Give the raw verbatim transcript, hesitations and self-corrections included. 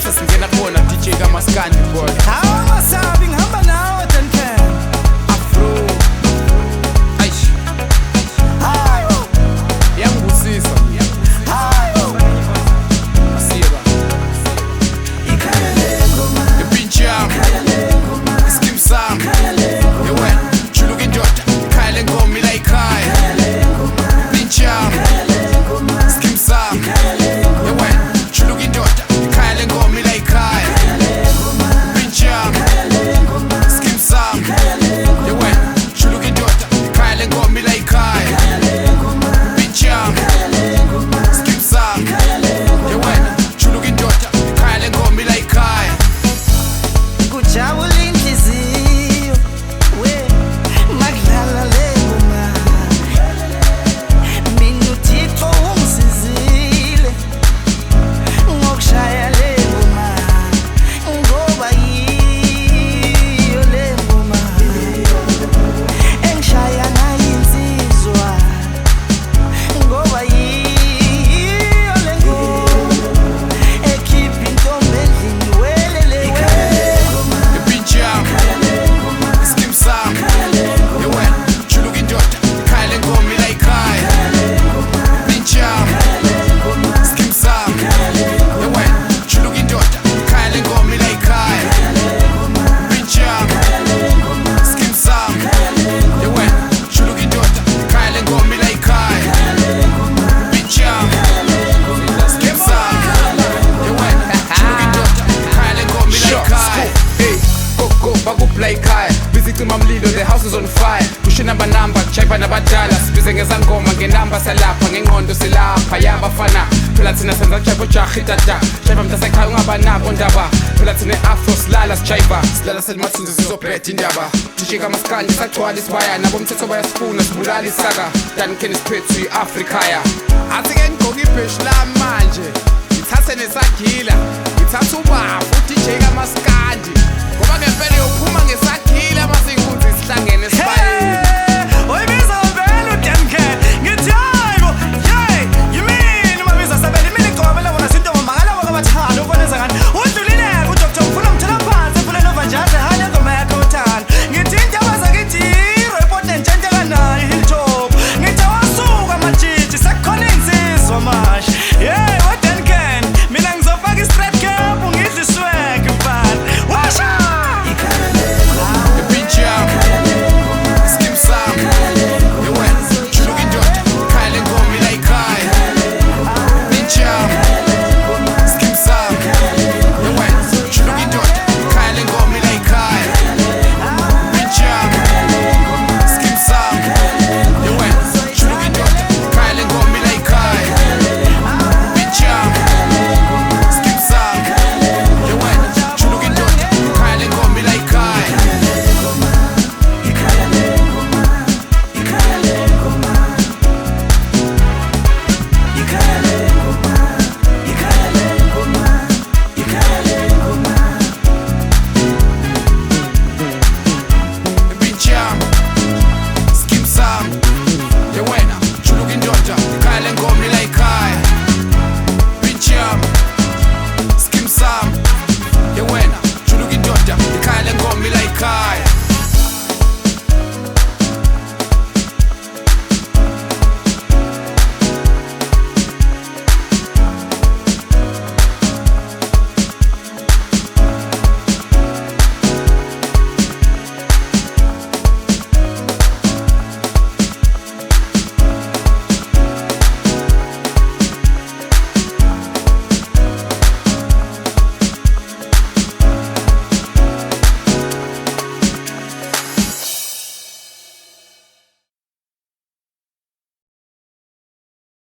bese singena kubona D J kaMaskandi boy. Hawa masabi ngihamba nawe ten ten Afro Aish Hayo Yangusisa Hayo Asiba Ikhala lengoma The pinch yam Ikhala lengoma Skim Sam Ikhala lengoma Yewe Chuluka indoda Ikhaya lengoma ila ikhaya Ikhala lengoma Pinch yam Ikhala lengoma Skim Sam Ikhala lengoma Yewe Chuluka indoda Ikhaya lengoma ila ikhaya Ikhala lengoma Pinch yam Ikhala lengoma Skim Sam Ikhala lengoma Yewe Chuluka indoda Ikhaya lengoma ila ikhaya Ikhala lengoma Pinch yam Ikhala lengoma Skim Sam Ikhala lengoma Yewe Chuluka indoda Ikhaya lengoma ila ikhaya Kujabula inhliziyo we makudlala lengoma mina uThixo ungisizile ngokushaya lengoma ngoba yiyo lengoma engishaya ngayo insizwa ngoba yiyo lengoma ekhipha intombi endlini welele lengoma The pinch yam Skim Sam Yewe Chuluka indoda Ikhaya lengoma ila ikhaya Pinch yam Skim Sam Yewe Chuluka indoda Ikhaya lengoma ila ikhaya Pinch yam Skim Sam Yewe Chuluka indoda Ikhaya lengoma ila ikhaya Pinch yam Skim Sam Yewe Chuluka indoda Ikhaya lengoma ila ikhaya Hey go go bakuplay ikhaya bizicima mlilo the house is on fire kushina banamba kujayiva nabadala sibize ngezangoma ngenamba salapha ngengqondo silapha yabafana phela thina senza jayiva jaha itata jayiva mntasekhaya ungabanako ndaba phela thina afro silala sijayiva silala selimathunzi sizobheda indaba D J kaMaskandi sagcwala isibaya nabo mthetho bayasifuna sibulala isaka danikeni siphethu i-afrikaya athi ke ngigqoke ibheshi lami manje ngithathe nesagila ngithathe